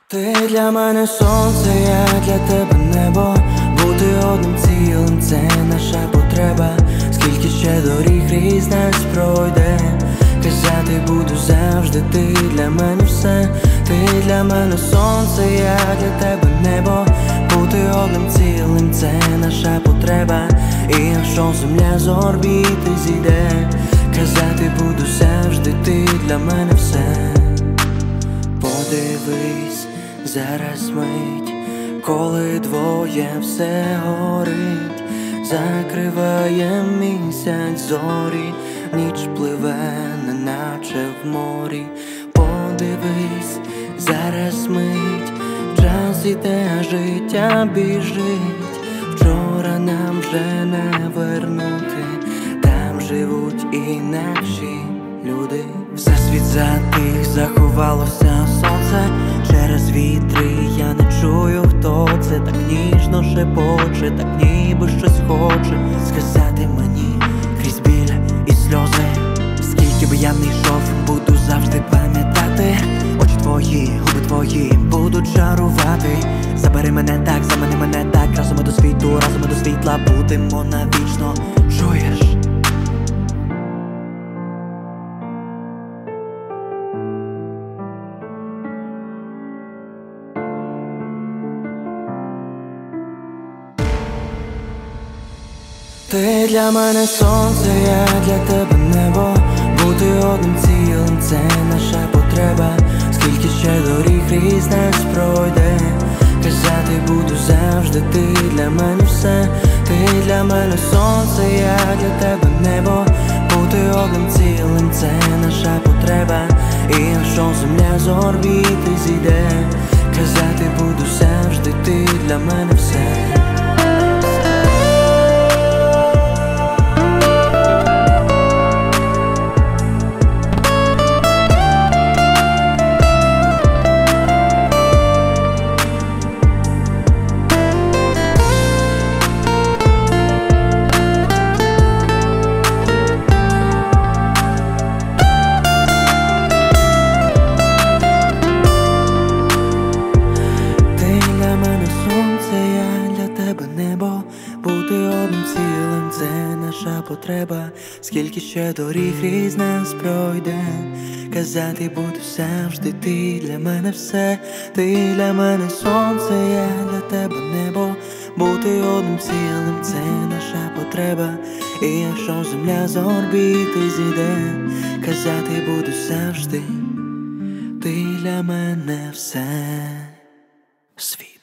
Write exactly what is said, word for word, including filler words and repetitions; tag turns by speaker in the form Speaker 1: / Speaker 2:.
Speaker 1: Ти для мене сонце, я для тебе небо. Бути одним цілим — це наша потреба. Скільки ще доріг різ нас пройде, казати буду завжди, ти для мене все. Ти для мене сонце, я для тебе небо. Бути одним цілим — це наша потреба. І якщо земля з орбіти зійде, казати буду завжди, ти для мене все. Подивись, зараз мить, коли двоє все горить. Закриває місяць зорі, ніч пливе, неначе в морі. Подивись, зараз мить, час іде, життя біжить. Вчора нам вже не вернути, там живуть інакші люди. Всесвіт затих, заховалося сонце. Через вітри я не чую, хто це так ніжно шепоче, так ніби щось хоче сказати мені крізь біль і сльози. Скільки би я не йшов, буду завжди пам'ятати. Очі твої, губи твої будуть чарувати. Забери мене так, замани мене так. Разом ми до світу, разом ми до світла будемо навічно. Чуєш? Ти для мене сонце, я для тебе небо. Бути одним цілим — це наша потреба. Скільки ще доріг різ нас пройде, казати буду завжди, ти для мене все. Ти для мене сонце, я для тебе небо. Бути одним цілим — це наша потреба. І якщо земля з орбіти зійде, казати буду завжди, ти для мене все. Бути одним цілим — це наша потреба. Скільки ще доріг різ нас пройде, казати буду завжди, ти для мене все. Ти для мене сонце, я для тебе небо. Бути одним цілим — це наша потреба. І якщо земля з орбіти зійде, казати буду завжди, ти для мене все. Світ.